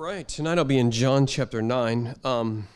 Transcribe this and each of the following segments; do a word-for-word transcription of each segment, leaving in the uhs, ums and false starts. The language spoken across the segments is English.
right, tonight I'll be in John chapter nine. Um,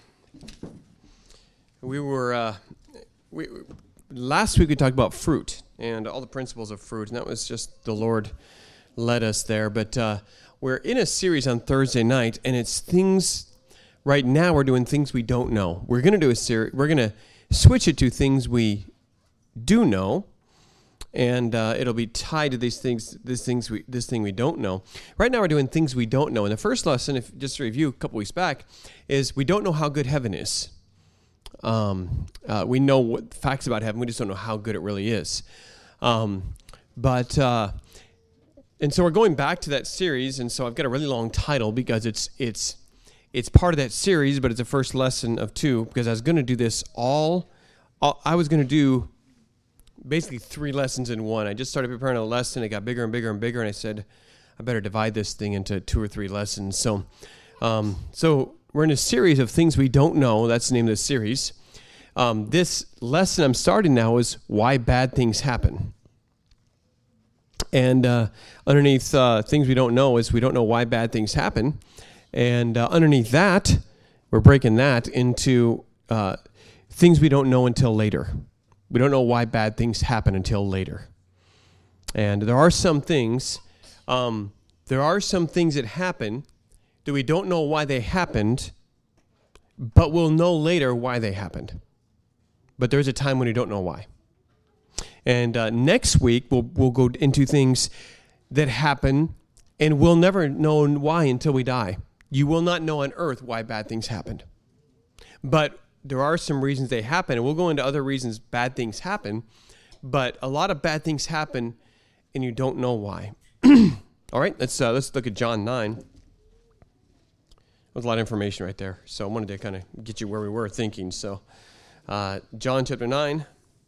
we were, uh, we last week we talked about fruit and all the principles of fruit, and that was just the Lord led us there. But uh, we're in a series on Thursday night, and it's things, right now we're doing things we don't know. We're going to do a series, we're going to switch it to things we do know. And uh, it'll be tied to these things, these things we, this thing we don't know. Right now, we're doing things we don't know. And the first lesson, if just to review a couple weeks back, is we don't know how good heaven is. Um, uh, we know what facts about heaven. We just don't know how good it really is. Um, but uh, and so we're going back to that series. And so I've got a really long title because it's it's it's part of that series, but it's the first lesson of two. Because I was going to do this all, all. I was going to do. Basically three lessons in one. I just started preparing a lesson. It got bigger and bigger and bigger, and I said, I better divide this thing into two or three lessons. So um, so we're in a series of things we don't know. That's the name of the series. Um, this lesson I'm starting now is why bad things happen. And uh, underneath uh, things we don't know is we don't know why bad things happen. And uh, underneath that, we're breaking that into uh, things we don't know until later. We don't know why bad things happen until later. And there are some things, um, there are some things that happen that we don't know why they happened, but we'll know later why they happened. But there's a time when you don't know why. And uh, next week, we'll we'll go into things that happen, and we'll never know why until we die. You will not know on earth why bad things happened. But there are some reasons they happen, and we'll go into other reasons bad things happen, but a lot of bad things happen, and you don't know why. All right, let's uh, let's look at John nine. There's a lot of information right there, so I wanted to kind of get you where we were thinking. So, uh, John chapter nine,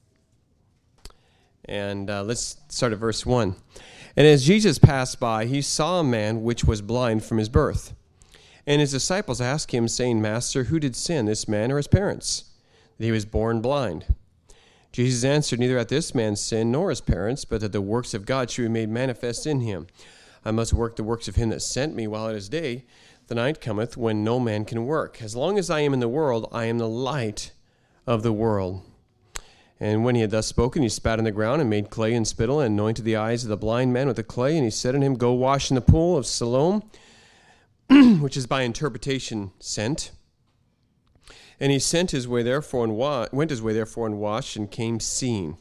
and uh, let's start at verse one. And as Jesus passed by, he saw a man which was blind from his birth. And his disciples asked him, saying, Master, who did sin, this man or his parents, that he was born blind? Jesus answered, Neither hath this man sinned nor his parents, but that the works of God should be made manifest in him. I must work the works of him that sent me while it is day. The night cometh when no man can work. As long as I am in the world, I am the light of the world. And when he had thus spoken, he spat on the ground and made clay and spittle and anointed the eyes of the blind man with the clay. And he said unto him, Go wash in the pool of Siloam, which is by interpretation sent. And he sent his way therefore and wa- went his way therefore and washed and came seeing.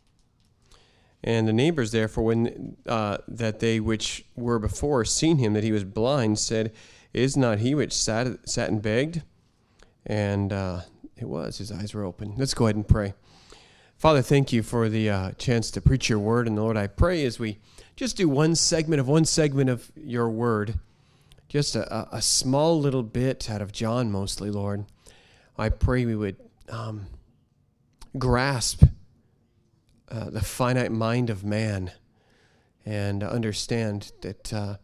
And the neighbors therefore, when uh, that they which were before seen him that he was blind, said, Is not he which sat sat and begged? And uh, it was. His eyes were open. Let's go ahead and pray. Father, thank you for the uh, chance to preach your word. And Lord, I pray as we just do one segment of one segment of your word, just a, a small little bit out of John mostly, Lord. I pray we would um, grasp uh, the finite mind of man and understand that uh,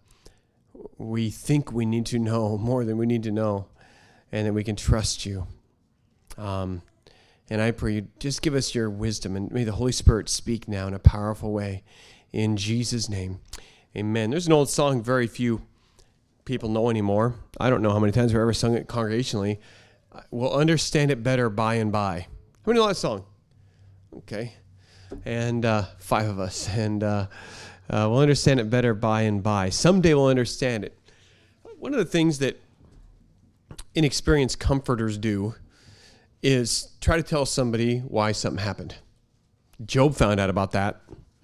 we think we need to know more than we need to know, and that we can trust you. Um, and I pray you just give us your wisdom, and may the Holy Spirit speak now in a powerful way. In Jesus' name, amen. There's an old song very few people know anymore. I don't know how many times we've ever sung it congregationally. We'll understand it better by and by. How many know that song? Okay. And uh, five of us. And uh, uh, we'll understand it better by and by. Someday we'll understand it. One of the things that inexperienced comforters do is try to tell somebody why something happened. Job found out about that.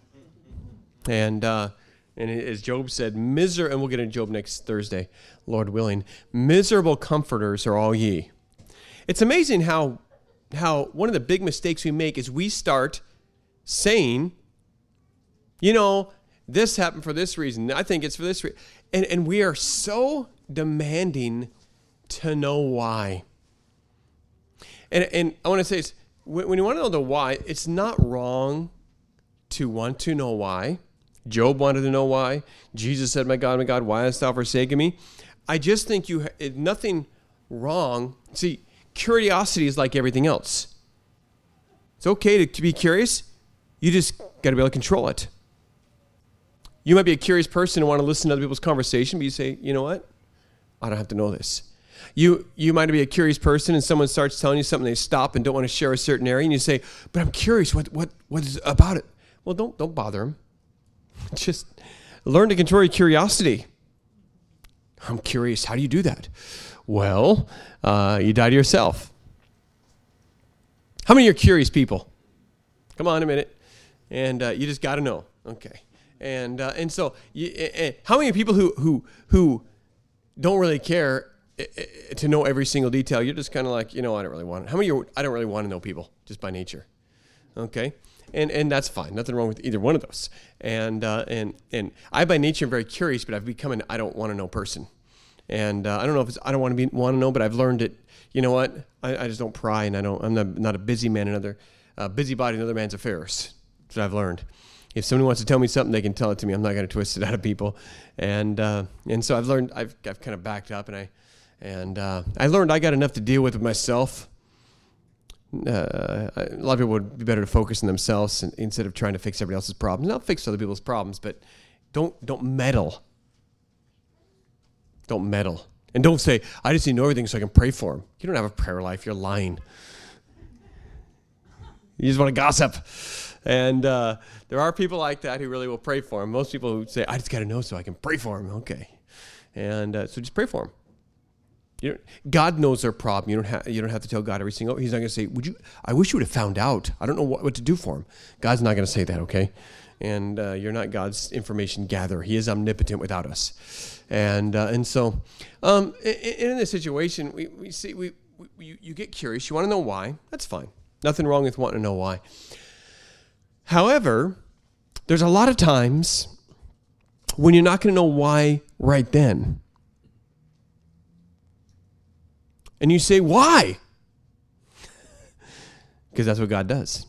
And uh And as Job said, miser, and we'll get into Job next Thursday, Lord willing, miserable comforters are all ye. It's amazing how how one of the big mistakes we make is we start saying, you know, this happened for this reason. I think it's for this reason. And, and we are so demanding to know why. And, and I want to say this, when you want to know the why, it's not wrong to want to know why. Job wanted to know why. Jesus said, My God, my God, why hast thou forsaken me? I just think you ha- nothing wrong. See, curiosity is like everything else. It's okay to, to be curious. You just got to be able to control it. You might be a curious person and want to listen to other people's conversation, but you say, you know what? I don't have to know this. You you might be a curious person and someone starts telling you something, they stop and don't want to share a certain area, and you say, but I'm curious, what what what is about it? Well, don't don't bother them. Just learn to control your curiosity. I'm curious, how do you do that? Well, uh, you die to yourself. How many are curious people? Come on a minute. And uh, you just got to know. Okay. And uh, and so, you, uh, how many people who who who don't really care to know every single detail? You're just kind of like, you know, I don't really want it. How many are, I don't really want to know people just by nature? Okay. And and that's fine. Nothing wrong with either one of those. And uh, and and I by nature am very curious, but I've become an I don't want to know person. And uh, I don't know if it's I don't want to be want to know, but I've learned it. You know what? I, I just don't pry, and I don't. I'm not, not a busy man in other uh, busybody in other man's affairs. That's what I've learned. If somebody wants to tell me something, they can tell it to me. I'm not going to twist it out of people. And uh, and so I've learned. I've I've kind of backed up, and I and uh, I learned I got enough to deal with with myself. Uh, a lot of people would be better to focus on themselves and, instead of trying to fix everybody else's problems. Not fix other people's problems, but don't don't meddle. Don't meddle. And don't say, I just need to know everything so I can pray for him. You don't have a prayer life. You're lying. You just want to gossip. And uh, there are people like that who really will pray for him. Most people who say, I just got to know so I can pray for him. Okay. And uh, so just pray for him. You don't, God knows their problem. You don't have you don't have to tell God every single. He's not going to say, "Would you? I wish you would have found out. I don't know what, what to do for him." God's not going to say that, okay? And uh, you're not God's information gatherer. He is omnipotent without us. And uh, and so, um, in, in this situation, we, we see we, we you, you get curious. You want to know why? That's fine. Nothing wrong with wanting to know why. However, there's a lot of times when you're not going to know why right then. And you say, why? Because that's what God does.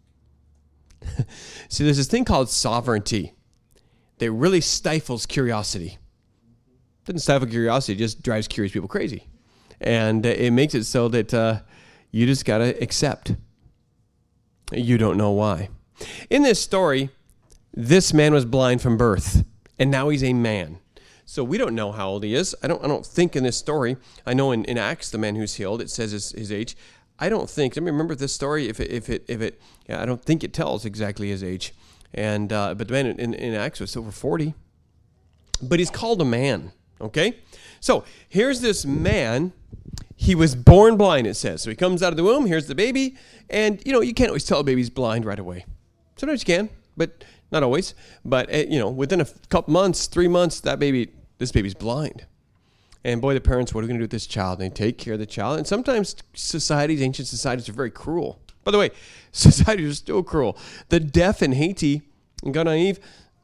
See, there's this thing called sovereignty that really stifles curiosity. It doesn't stifle curiosity, it just drives curious people crazy. And it makes it so that uh, you just got to accept. You don't know why. In this story, this man was blind from birth, and now he's a man. So we don't know how old he is. I don't I don't think in this story. I know in, in Acts, the man who's healed, it says his, his age. I don't think, let me remember this story, if it, if it, if it, yeah, I don't think it tells exactly his age. And, uh, but the man in, in Acts was over forty. But he's called a man, okay? So here's this man. He was born blind, it says. So he comes out of the womb, here's the baby. And, you know, you can't always tell a baby's blind right away. Sometimes you can, but not always. But, uh, you know, within a couple months, three months, that baby... this baby's blind. And boy, the parents, what are we going to do with this child? And they take care of the child. And sometimes societies, ancient societies are very cruel. By the way, societies are still cruel. The deaf in Haiti, and Ghana Eve,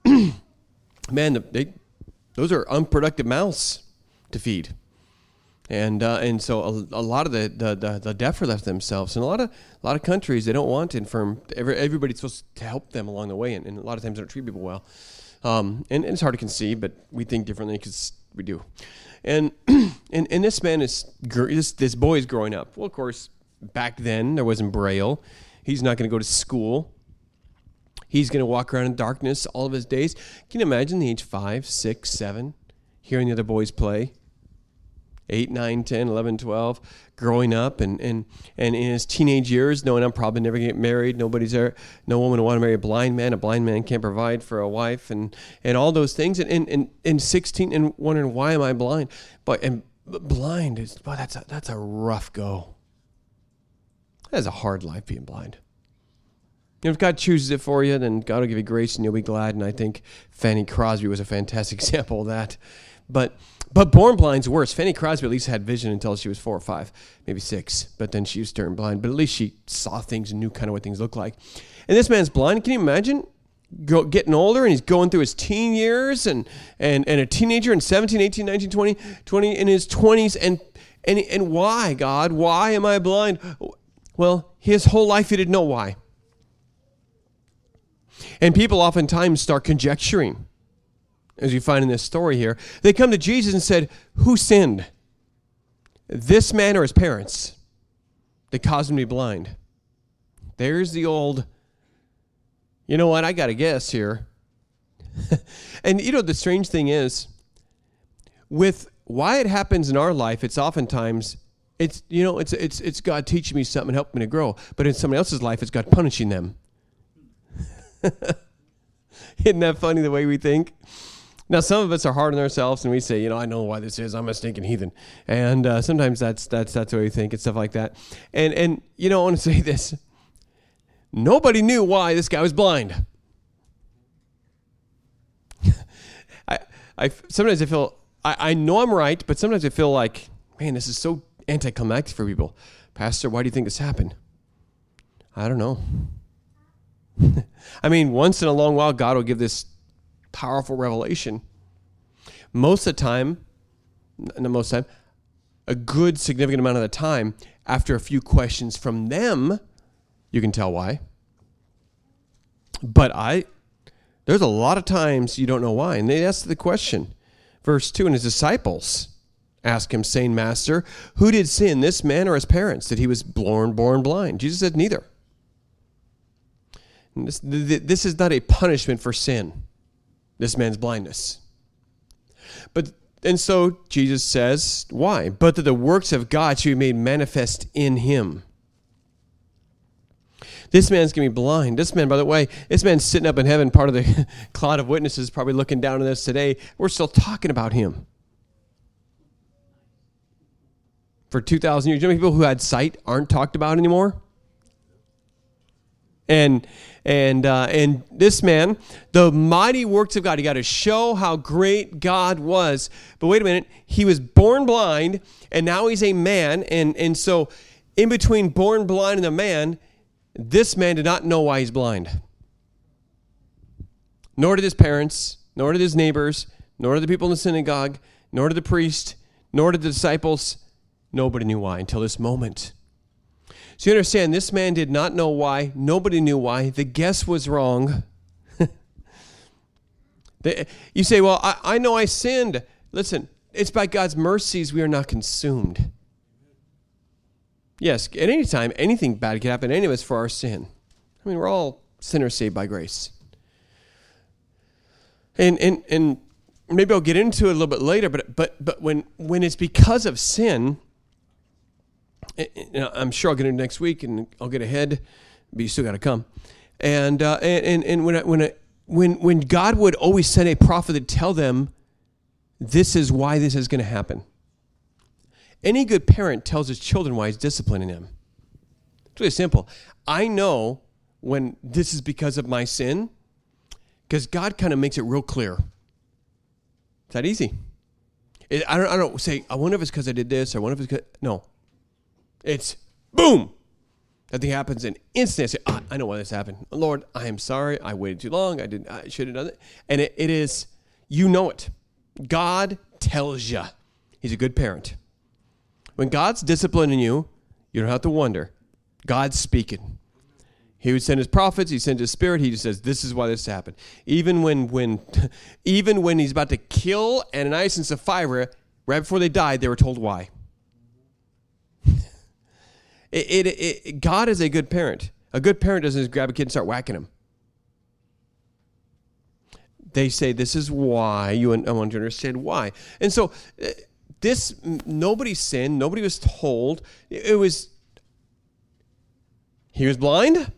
man, they, those are unproductive mouths to feed. And uh, and so a, a lot of the, the, the, the deaf are left to themselves. And a lot of a lot of countries, they don't want infirm. Every, everybody's supposed to help them along the way. And, and a lot of times they don't treat people well. Um, and, and it's hard to conceive, but we think differently because we do. And, and and this man is, this, this boy is growing up. Well, of course, back then there wasn't Braille. He's not going to go to school. He's going to walk around in darkness all of his days. Can you imagine the age five, six, seven, hearing the other boys play? eight, nine, ten, eleven, twelve, growing up, and, and, and in his teenage years, knowing I'm probably never going to get married, nobody's there, no woman will want to marry a blind man, a blind man can't provide for a wife, and, and all those things, and, and, and, and sixteen, and wondering, why am I blind? But and blind, is, boy, that's a, that's a rough go. That's a hard life, being blind. And if God chooses it for you, then God will give you grace, and you'll be glad, and I think Fanny Crosby was a fantastic example of that. But but born blind's worse. Fanny Crosby at least had vision until she was four or five, maybe six. But then she was turned blind. But at least she saw things and knew kind of what things looked like. And this man's blind. Can you imagine go, getting older and he's going through his teen years and, and, and a teenager in seventeen, eighteen, nineteen, twenty, twenty in his twenties. And, and, and why, God? Why am I blind? Well, his whole life he didn't know why. And people oftentimes start conjecturing. As you find in this story here, they come to Jesus and said, who sinned? This man or his parents? That caused him to be blind. There's the old, you know what, I got to guess here. And you know, the strange thing is, with why it happens in our life, it's oftentimes, it's, you know, it's, it's, it's God teaching me something and helping me to grow. But in somebody else's life, it's God punishing them. Isn't that funny the way we think? Now, some of us are hard on ourselves, and we say, you know, I know why this is. I'm a stinking heathen. And uh, sometimes that's that's that's the way we think and stuff like that. And, and you know, I want to say this. Nobody knew why this guy was blind. I, I sometimes I feel, I, I know I'm right, but sometimes I feel like, man, this is so anticlimactic for people. Pastor, why do you think this happened? I don't know. I mean, once in a long while, God will give this powerful revelation. Most of the time, no, most of the time, a good significant amount of the time, after a few questions from them, you can tell why. But I, there's a lot of times you don't know why. And they ask the question. Verse two, and his disciples ask him, saying, Master, who did sin, this man or his parents, that he was born, born blind? Jesus said, neither. And this, this is not a punishment for sin, this man's blindness. But, and so Jesus says, why? But that the works of God should be made manifest in him. This man's going to be blind. This man, by the way, this man's sitting up in heaven, part of the cloud of witnesses, probably looking down on this today. We're still talking about him. For two thousand years, you know people who had sight aren't talked about anymore? And and uh, and this man, the mighty works of God, he got to show how great God was. But wait a minute, he was born blind, and now he's a man. And, and so in between born blind and a man, this man did not know why he's blind. Nor did his parents, nor did his neighbors, nor did the people in the synagogue, nor did the priest, nor did the disciples. Nobody knew why until this moment. So you understand, this man did not know why. Nobody knew why. The guess was wrong. You say, well, I, I know I sinned. Listen, it's by God's mercies we are not consumed. Yes, at any time, anything bad can happen to any of us for our sin. I mean, we're all sinners saved by grace. And and and maybe I'll get into it a little bit later, but but but when when it's because of sin, I'm sure I'll get into it next week, and I'll get ahead, but you still got to come. And uh, and and when I, when I, when when God would always send a prophet to tell them, this is why this is going to happen. Any good parent tells his children why he's disciplining them. It's really simple. I know when this is because of my sin, because God kind of makes it real clear. It's that easy. It, I don't. I don't say. I wonder if it's because I did this. Or I wonder if it's because no. It's boom. That thing happens in instant. I say, ah, I know why this happened. Lord, I am sorry. I waited too long. I didn't. I should have done it. And it, it is. You know it. God tells you. He's a good parent. When God's disciplining you, you don't have to wonder. God's speaking. He would send his prophets. He sends his spirit. He just says, this is why this happened. Even when, when, even when he's about to kill Ananias and Sapphira, right before they died, they were told why. It, it, it, God is a good parent. A good parent doesn't just grab a kid and start whacking him. They say, this is why. You, I want you to understand why. And so uh, this, nobody sinned. Nobody was told. It was, he was blind.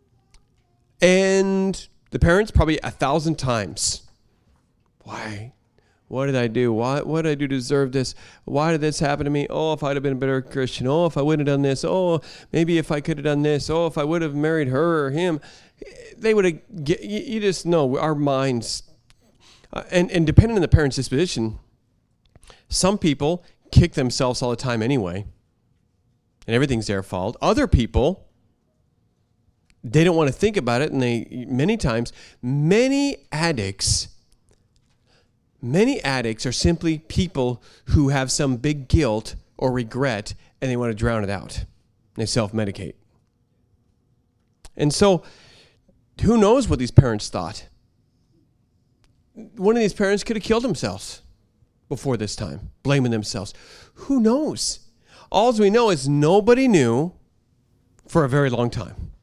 And the parents probably a thousand times. Why? What did I do? Why, what did I do to deserve this? Why did this happen to me? Oh, if I'd have been a better Christian. Oh, if I wouldn't have done this. Oh, maybe if I could have done this. Oh, if I would have married her or him. They would have, you just know, our minds, uh, and, and depending on the parent's disposition, some people kick themselves all the time anyway, and everything's their fault. Other people, they don't want to think about it, and they, many times, many addicts Many addicts are simply people who have some big guilt or regret, and they want to drown it out. They self-medicate. And so, who knows what these parents thought? One of these parents could have killed themselves before this time, blaming themselves. Who knows? All we know is nobody knew for a very long time.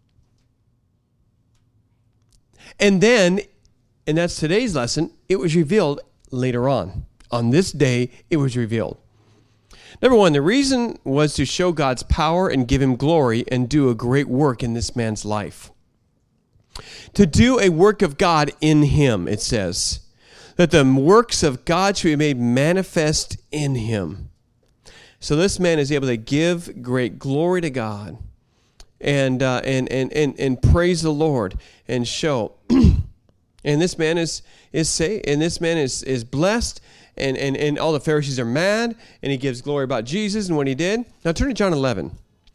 And then, and that's today's lesson, it was revealed later on. On this day, it was revealed. Number one, the reason was to show God's power and give him glory and do a great work in this man's life. To do a work of God in him, it says, that the works of God should be made manifest in him. So this man is able to give great glory to God and uh, and, and and and praise the Lord and show. And this man is is say and this man is is blessed. And, and, and all the Pharisees are mad, and he gives glory about Jesus and what he did. Now turn to John eleven.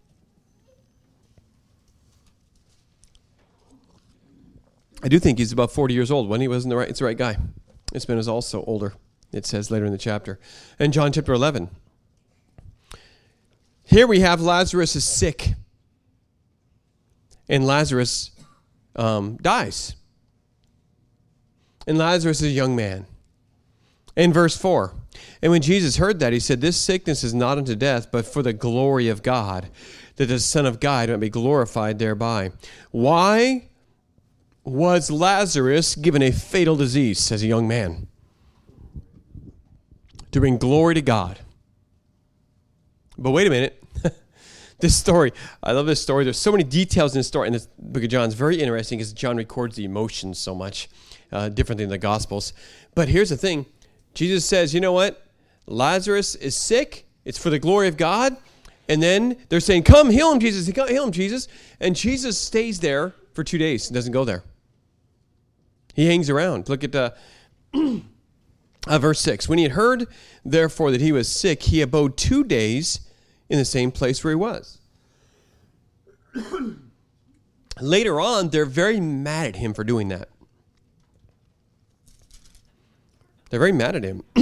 I do think he's about forty years old when he wasn't the right, it's the right guy. This man is also older, it says later in the chapter. And John chapter eleven. Here we have Lazarus is sick. And Lazarus um, dies. And Lazarus is a young man. In verse four, and when Jesus heard that, he said, this sickness is not unto death, but for the glory of God, that the Son of God might be glorified thereby. Why was Lazarus given a fatal disease as a young man? To bring glory to God. But wait a minute. This story, I love this story. There's so many details in this story, and this book of John is very interesting because John records the emotions so much, uh, different than the Gospels. But here's the thing. Jesus says, you know what? Lazarus is sick. It's for the glory of God. And then they're saying, come, heal him, Jesus. Heal him, Jesus. And Jesus stays there for two days and doesn't go there. He hangs around. Look at uh, uh, verse six. When he had heard, therefore, that he was sick, he abode two days in the same place where he was. Later on, they're very mad at him for doing that. They're very mad at him.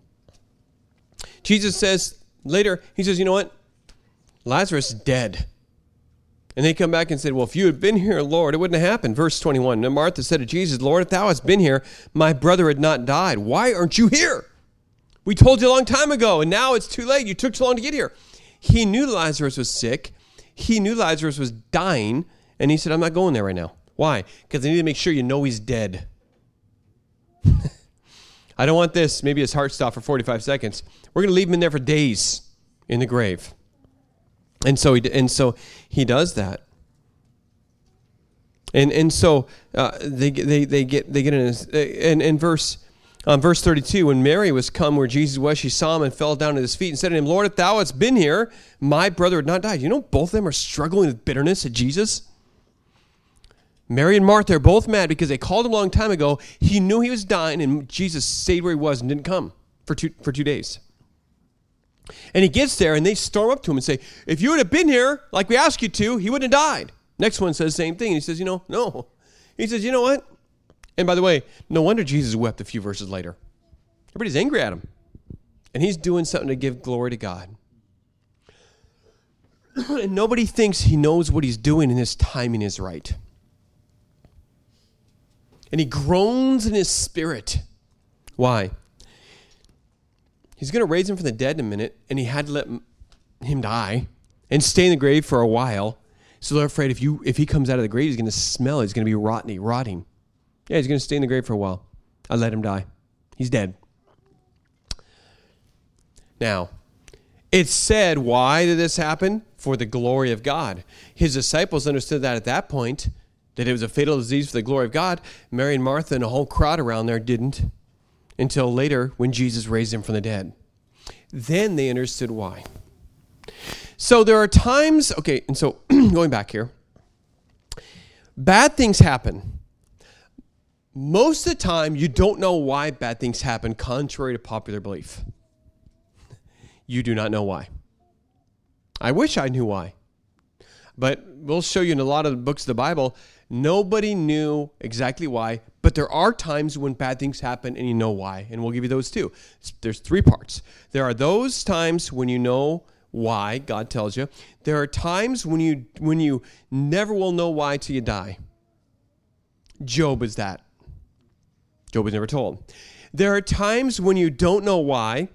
Jesus says later, he says, you know what? Lazarus is dead. And they come back and said, well, if you had been here, Lord, it wouldn't have happened. Verse twenty-one, and Martha said to Jesus, Lord, if thou hadst been here, my brother had not died. Why aren't you here? We told you a long time ago, and now it's too late. You took so long to get here. He knew Lazarus was sick. He knew Lazarus was dying, and he said, I'm not going there right now. Why? Because I need to make sure you know he's dead. I don't want this. Maybe his heart stopped for forty-five seconds. We're going to leave him in there for days in the grave. And so he and so he does that. And and so uh, they they they get they get in in, in verse um, verse thirty-two. When Mary was come where Jesus was, she saw him and fell down at his feet and said to him, Lord, if thou hadst been here, my brother had not died. You know, both of them are struggling with bitterness at Jesus. Mary and Martha are both mad because they called him a long time ago. He knew he was dying, and Jesus stayed where he was and didn't come for two for two days. And he gets there, and they storm up to him and say, if you would have been here like we asked you to, he wouldn't have died. Next one says the same thing. And he says, you know, no. He says, you know what? And by the way, no wonder Jesus wept a few verses later. Everybody's angry at him. And he's doing something to give glory to God. And nobody thinks he knows what he's doing and his timing is right. And he groans in his spirit. Why? He's going to raise him from the dead in a minute, and he had to let him die and stay in the grave for a while. So they're afraid if you if he comes out of the grave, he's going to smell. He's going to be rotting. rotting. Yeah, he's going to stay in the grave for a while. I let him die. He's dead. Now, it's said, why did this happen? For the glory of God. His disciples understood that at that point, that it was a fatal disease for the glory of God. Mary and Martha and a whole crowd around there didn't until later when Jesus raised him from the dead. Then they understood why. So there are times, okay, and so going back here, bad things happen. Most of the time, you don't know why bad things happen, contrary to popular belief. You do not know why. I wish I knew why. But we'll show you in a lot of the books of the Bible, nobody knew exactly why, but there are times when bad things happen and you know why, and we'll give you those too. There's three parts. There are those times when you know why, God tells you. There are times when you when you never will know why till you die. Job is that. Job was never told. There are times when you don't know why,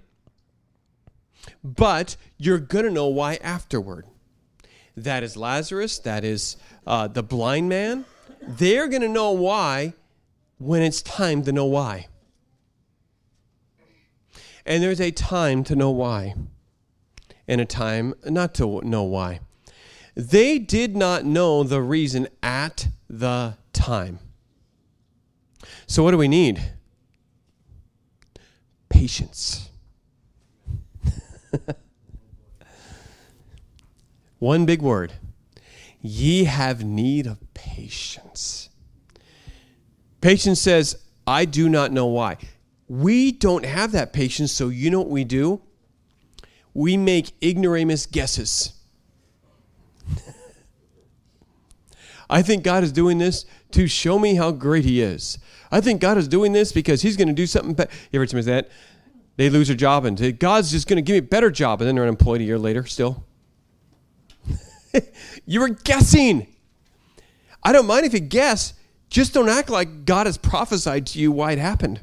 but you're going to know why afterward. That is Lazarus. That is uh, the blind man. They're going to know why when it's time to know why. And there's a time to know why, and a time not to know why. They did not know the reason at the time. So what do we need? Patience. One big word. Ye have need of patience. Patience says, I do not know why. We don't have that patience, so you know what we do? We make ignoramus guesses. I think God is doing this to show me how great he is. I think God is doing this because he's going to do something better. You ever heard somebody say that? They lose their job and say, God's just going to give me a better job. And then they're unemployed a year later still. You were guessing. I don't mind if you guess. Just don't act like God has prophesied to you why it happened.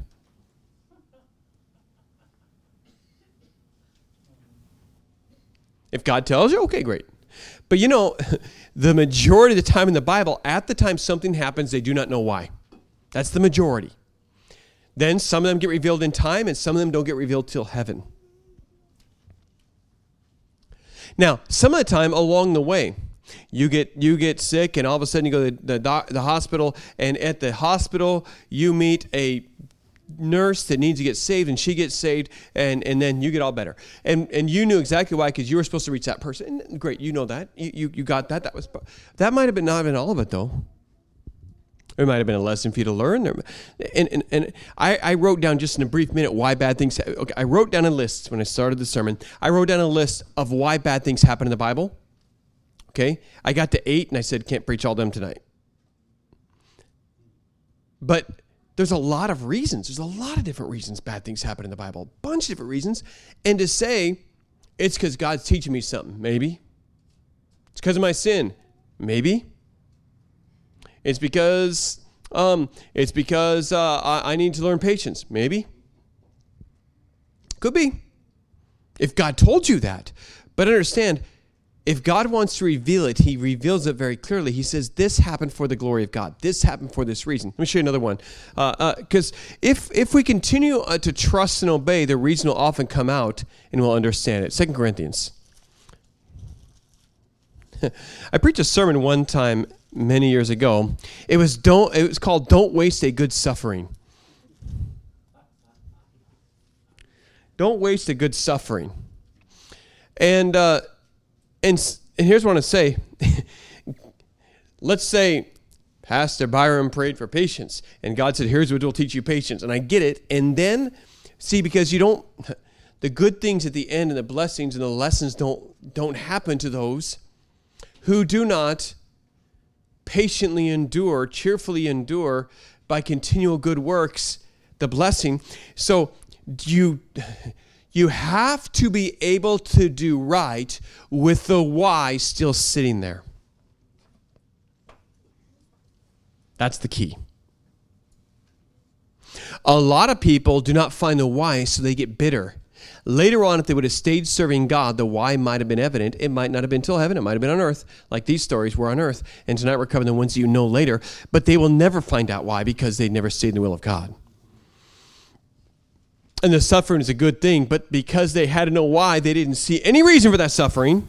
If God tells you, okay, great. But you know, the majority of the time in the Bible, at the time something happens, they do not know why. That's the majority. Then some of them get revealed in time, and some of them don't get revealed till heaven. Now, some of the time along the way, you get you get sick, and all of a sudden you go to the, the, the hospital, and at the hospital you meet a nurse that needs to get saved, and she gets saved, and, and then you get all better. And and you knew exactly why, because you were supposed to reach that person. And great, you know that. You, you you got that. That was that might have been not been all of it though. It might have been a lesson for you to learn. And and, and I, I wrote down just in a brief minute why bad things. Okay, I wrote down a list when I started the sermon. I wrote down a list of why bad things happen in the Bible. Okay, I got to eight, and I said can't preach all them tonight. But there's a lot of reasons. There's a lot of different reasons bad things happen in the Bible. A bunch of different reasons. And to say it's because God's teaching me something, maybe. It's because of my sin, maybe. It's because um, it's because uh, I, I need to learn patience, maybe. Could be. If God told you that. But understand, if God wants to reveal it, he reveals it very clearly. He says, this happened for the glory of God. This happened for this reason. Let me show you another one. Because uh, uh, if if we continue uh, to trust and obey, the reason will often come out and we'll understand it. Second Corinthians. I preached a sermon one time many years ago. It was don't. It was called "Don't Waste a Good Suffering." Don't waste a good suffering. And uh, and and here's what I want to say. Let's say Pastor Byron prayed for patience, and God said, "Here's what will teach you patience." And I get it. And then see, because you don't, the good things at the end and the blessings and the lessons don't don't happen to those who do not patiently endure, cheerfully endure by continual good works, the blessing. So you you have to be able to do right with the why still sitting there. That's the key. A lot of people do not find the why, so they get bitter. Later on, if they would have stayed serving God, the why might have been evident. It might not have been till heaven. It might have been on earth, like these stories were on earth. And tonight we're covering the ones that you know later. But they will never find out why, because they never stayed in the will of God. And the suffering is a good thing, but because they had to know why, they didn't see any reason for that suffering.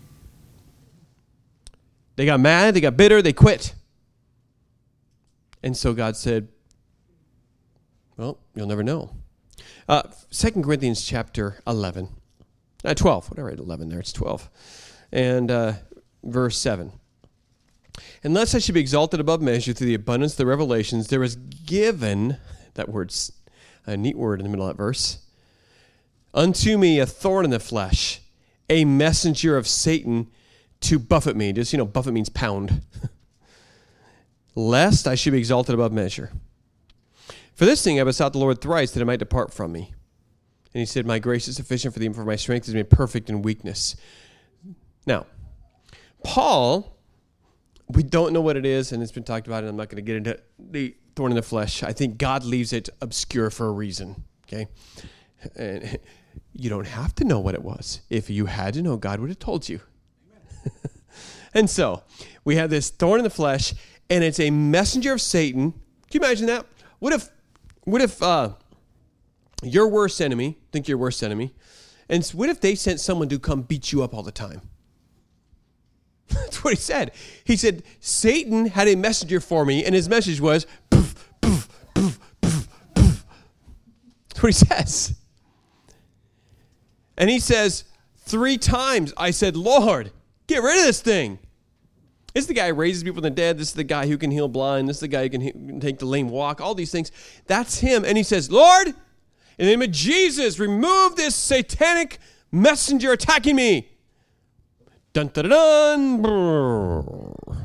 They got mad, they got bitter, they quit. And so God said, well, you'll never know. Uh, Second Corinthians chapter eleven, uh, twelve, whatever, eleven there, it's twelve. And uh, verse seven. Unless I should be exalted above measure through the abundance of the revelations, there was given, that word's a neat word in the middle of that verse, unto me a thorn in the flesh, a messenger of Satan to buffet me. Just, you know, buffet means pound. Lest I should be exalted above measure. For this thing I besought the Lord thrice that it might depart from me. And he said, my grace is sufficient for thee, for my strength is made perfect in weakness. Now, Paul, we don't know what it is, and it's been talked about, and I'm not going to get into the thorn in the flesh. I think God leaves it obscure for a reason, okay? And you don't have to know what it was. If you had to know, God would have told you. And so, we have this thorn in the flesh, and it's a messenger of Satan. Can you imagine that? What if, what if, uh, your worst enemy, think your worst enemy, and what if they sent someone to come beat you up all the time? That's what he said. He said, Satan had a messenger for me, and his message was, poof, poof, poof, poof, poof. That's what he says. And he says, three times I said, Lord, get rid of this thing. This is the guy who raises people from the dead. This is the guy who can heal blind. This is the guy who can he- take the lame walk. All these things. That's him. And he says, Lord, in the name of Jesus, remove this satanic messenger attacking me. Dun, dun, dun, dun.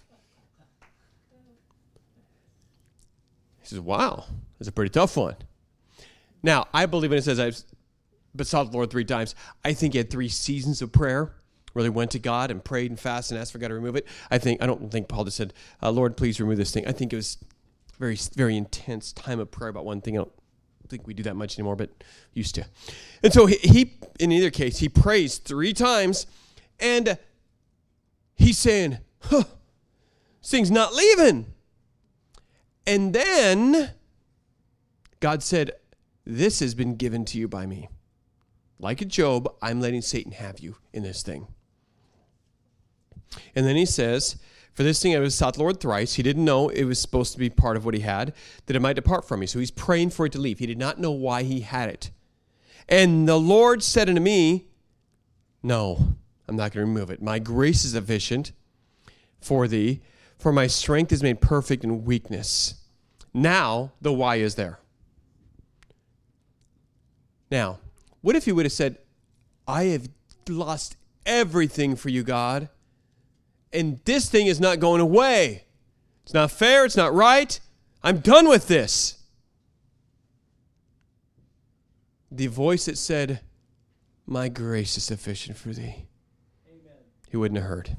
He says, wow, that's a pretty tough one. Now, I believe when it says I've besought the Lord three times, I think he had three seasons of prayer where they went to God and prayed and fasted and asked for God to remove it. I think, I don't think Paul just said, uh, Lord, please remove this thing. I think it was very, very intense time of prayer about one thing. I don't think we do that much anymore, but used to. And so he, he in either case, he prays three times, and he's saying, huh, this thing's not leaving. And then God said, this has been given to you by me. Like a Job, I'm letting Satan have you in this thing. And then he says, for this thing I was sought the Lord thrice. He didn't know it was supposed to be part of what he had, that it might depart from me. So he's praying for it to leave. He did not know why he had it. And the Lord said unto me, no, I'm not going to remove it. My grace is sufficient for thee, for my strength is made perfect in weakness. Now, the why is there. Now, what if he would have said, I have lost everything for you, God, and this thing is not going away. It's not fair. It's not right. I'm done with this. The voice that said, my grace is sufficient for thee. Amen. He wouldn't have heard.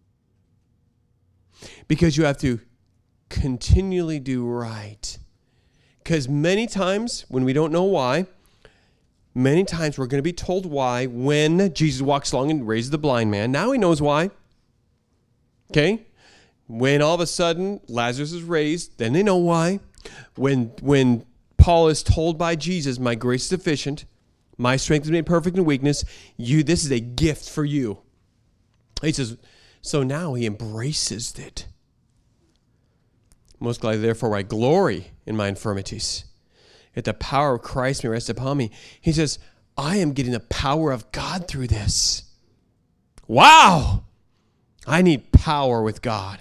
Because you have to continually do right. Because many times when we don't know why, many times we're going to be told why when Jesus walks along and raises the blind man. Now he knows why. Okay? When all of a sudden Lazarus is raised, then they know why. When when Paul is told by Jesus, my grace is sufficient, my strength is made perfect in weakness, you, this is a gift for you. He says, so now he embraces it. Most gladly, therefore, I glory in my infirmities, that the power of Christ may rest upon me. He says, I am getting the power of God through this. Wow! I need power with God.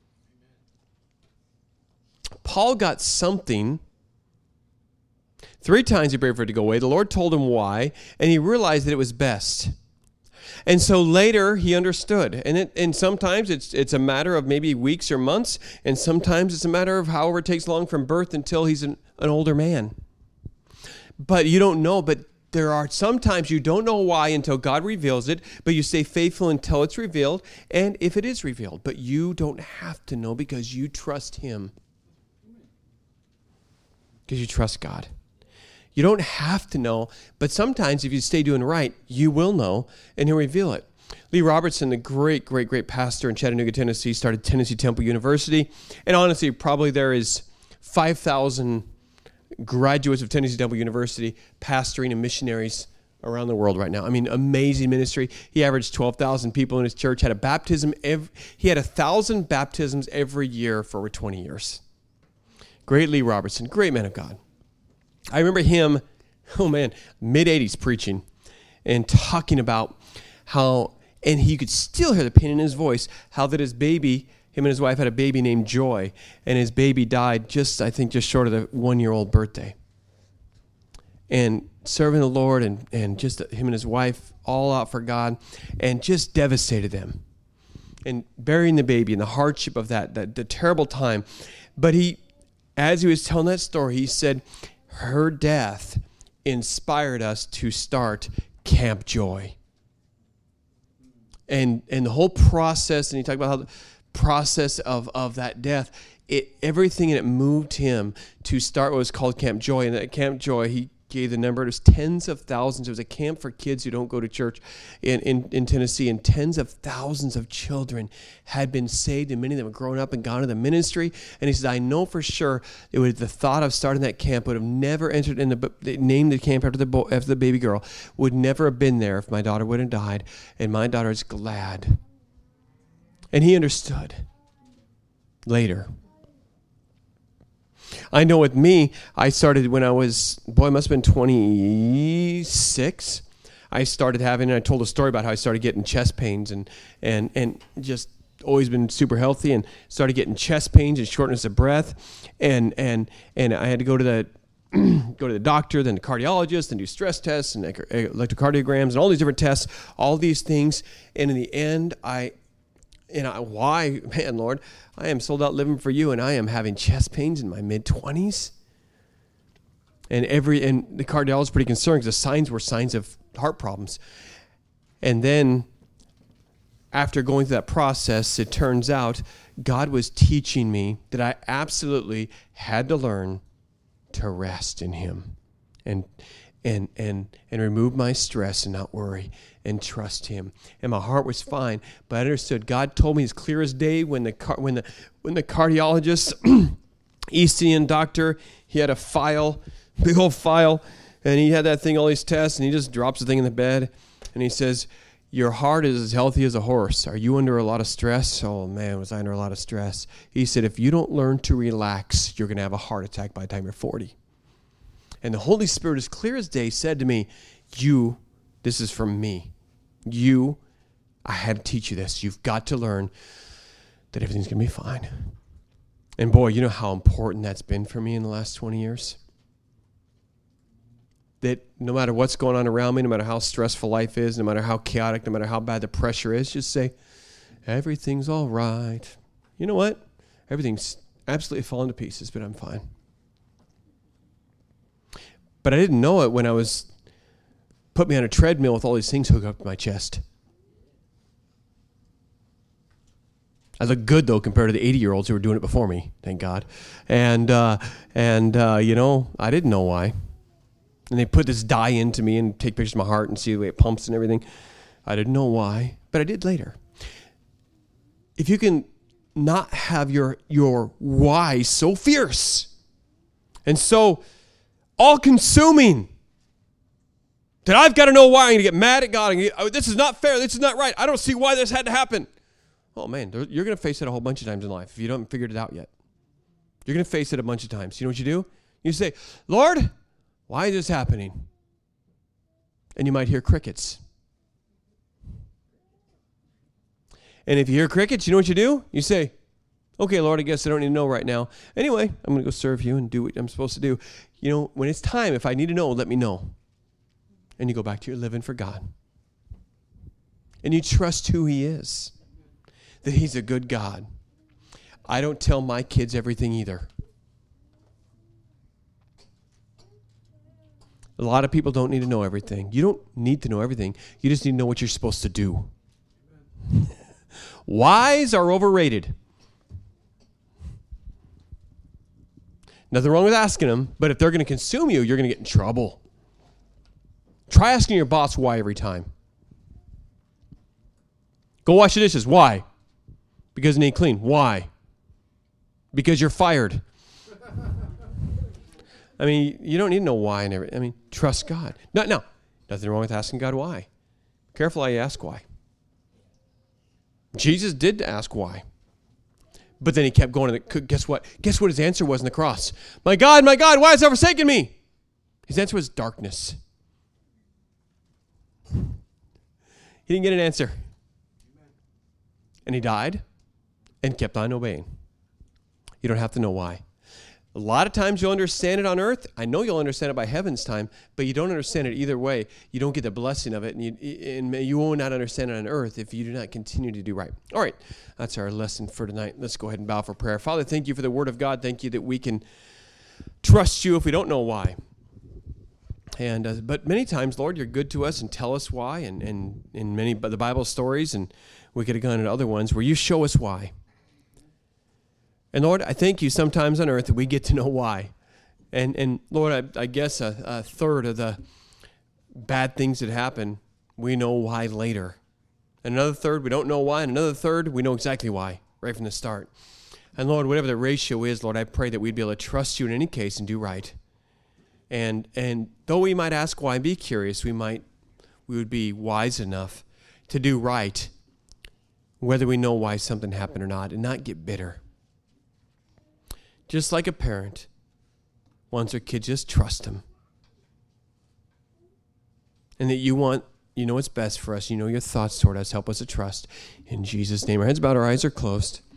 Paul got something. Three times he prayed for it to go away. The Lord told him why, and he realized that it was best. And so later he understood. And it, and sometimes it's it's a matter of maybe weeks or months, and sometimes it's a matter of however it takes long from birth until he's an, an older man. But you don't know, but there are sometimes you don't know why until God reveals it, but you stay faithful until it's revealed, and if it is revealed. But you don't have to know because you trust him. Because you trust God. You don't have to know, but sometimes if you stay doing right, you will know, and he'll reveal it. Lee Robertson, the great, great, great pastor in Chattanooga, Tennessee, started Tennessee Temple University. And honestly, probably there is five thousand graduates of Tennessee Temple University pastoring and missionaries around the world right now. I mean, amazing ministry. He averaged twelve thousand people in his church, had a baptism. Every, he had one thousand baptisms every year for over twenty years. Great Lee Robertson, great man of God. I remember him, oh man, mid-eighties preaching and talking about how, and he could still hear the pain in his voice, how that his baby, him and his wife had a baby named Joy, and his baby died just, I think, just short of the one-year-old birthday. And serving the Lord and, and just him and his wife all out for God, and just devastated them. And burying the baby and the hardship of that, that the terrible time. But he, as he was telling that story, he said, her death inspired us to start Camp Joy. And and the whole process, and he talked about how the process of, of that death, it everything in it moved him to start what was called Camp Joy. And at Camp Joy, he gave the number. It was tens of thousands. It was a camp for kids who don't go to church in, in, in Tennessee, and tens of thousands of children had been saved, and many of them had grown up and gone to the ministry. And he said, I know for sure it would the thought of starting that camp would have never entered in the they named the camp after the bo- after the baby girl would never have been there if my daughter would have died. And my daughter is glad. And he understood later. I know with me, I started when I was, boy, I must have been twenty-six. I started having, and I told a story about how I started getting chest pains and and and just always been super healthy, and started getting chest pains and shortness of breath, and and and I had to go to the go to the doctor, then the cardiologist, and do stress tests and electrocardiograms and all these different tests, all these things, and in the end, I. And I, why, man, Lord, I am sold out living for you, and I am having chest pains in my mid-twenties. And every and the cardiologist was pretty concerned because the signs were signs of heart problems. And then after going through that process, it turns out God was teaching me that I absolutely had to learn to rest in him and and and and remove my stress and not worry and trust him. And my heart was fine, but I understood. God told me as clear as day when the car, when the when the cardiologist, East Indian doctor, he had a file, big old file, and he had that thing, all these tests, and he just drops the thing in the bed, and he says, your heart is as healthy as a horse. Are you under a lot of stress? Oh, man, was I under a lot of stress. He said, if you don't learn to relax, you're going to have a heart attack by the time you're forty. And the Holy Spirit, as clear as day, said to me, you, this is from me. You, I had to teach you this. You've got to learn that everything's going to be fine. And boy, you know how important that's been for me in the last twenty years? That no matter what's going on around me, no matter how stressful life is, no matter how chaotic, no matter how bad the pressure is, just say, everything's all right. You know what? Everything's absolutely falling to pieces, but I'm fine. But I didn't know it when I was put me on a treadmill with all these things hooked up to my chest. I look good, though, compared to the eighty-year-olds who were doing it before me, thank God. And, uh, and uh, you know, I didn't know why. And they put this dye into me and take pictures of my heart and see the way it pumps and everything. I didn't know why, but I did later. If you can not have your, your why so fierce and so all-consuming that I've got to know why I'm going to get mad at God. And get, oh, this is not fair. This is not right. I don't see why this had to happen. Oh, man, you're going to face it a whole bunch of times in life if you don't figure it out yet. You're going to face it a bunch of times. You know what you do? You say, Lord, why is this happening? And you might hear crickets. And if you hear crickets, you know what you do? You say, okay, Lord, I guess I don't need to know right now. Anyway, I'm going to go serve you and do what I'm supposed to do. You know, when it's time, if I need to know, let me know. And you go back to your living for God. And you trust who he is. That he's a good God. I don't tell my kids everything either. A lot of people don't need to know everything. You don't need to know everything. You just need to know what you're supposed to do. Whys are overrated. Nothing wrong with asking them, but if they're going to consume you, you're going to get in trouble. Try asking your boss why every time. Go wash the dishes. Why? Because it ain't clean. Why? Because you're fired. I mean, you don't need to know why and everything. I mean, trust God. No, no. Nothing wrong with asking God why. Careful how you ask why. Jesus did ask why. But then he kept going. And guess what? Guess what his answer was on the cross? My God, my God, why has thou forsaken me? His answer was darkness. He didn't get an answer. And he died and kept on obeying. You don't have to know why. A lot of times you'll understand it on earth. I know you'll understand it by heaven's time, but you don't understand it either way. You don't get the blessing of it, and you, and you will not understand it on earth if you do not continue to do right. All right, that's our lesson for tonight. Let's go ahead and bow for prayer. Father, thank you for the word of God. Thank you that we can trust you if we don't know why. And uh, but many times, Lord, you're good to us and tell us why, and and in many of the Bible stories, and we could have gone into other ones where you show us why. And Lord, I thank you sometimes on earth that we get to know why. And, and Lord, I, I guess a, a third of the bad things that happen, we know why later. And another third, we don't know why. And another third, we know exactly why, right from the start. And Lord, whatever the ratio is, Lord, I pray that we'd be able to trust you in any case and do right. And and though we might ask why and be curious, we might we would be wise enough to do right, whether we know why something happened or not, and not get bitter. Just like a parent wants their kid, just trust them. And that you want, you know what's best for us. You know your thoughts toward us. Help us to trust. In Jesus' name, our heads bowed, our eyes are closed.